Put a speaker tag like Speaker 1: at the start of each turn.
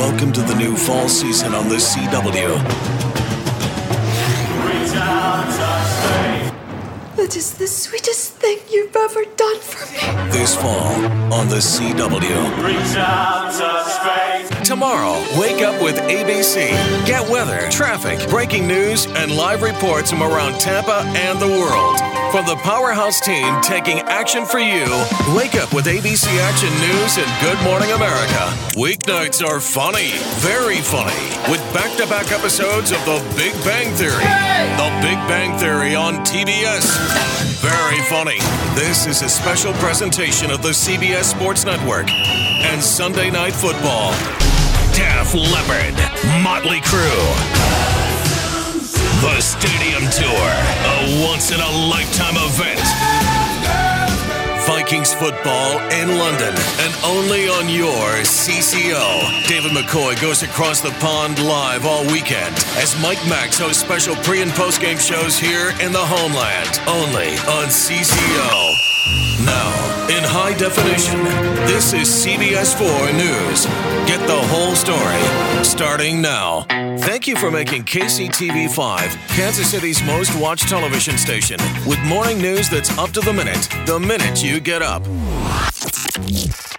Speaker 1: Welcome to the new fall season on the CW.
Speaker 2: That is the sweetest thing you've ever done for me.
Speaker 1: This fall on the CW.
Speaker 3: Reach out, touch faith.
Speaker 1: Tomorrow, wake up with ABC. Get weather, traffic, breaking news, and live reports from around Tampa and the world. From the Powerhouse team taking action for you, wake up with ABC Action News and Good Morning America. Weeknights are funny, very funny, with back-to-back episodes of The Big Bang Theory. The Big Bang Theory on TBS. Very funny. This is a special presentation of the CBS Sports Network and Sunday Night Football. Def Leppard, Motley Crue. The Stadium Tour, a once-in-a-lifetime event. Vikings football in London, and only on your CCO. David McCoy goes across the pond live all weekend as Mike Max hosts special pre- and post-game shows here in the homeland, only on CCO. Now, in high definition, this is CBS 4 News. Get the whole story, starting now. Thank you for making KCTV5 Kansas City's most watched television station, with morning news that's up to the minute you get up.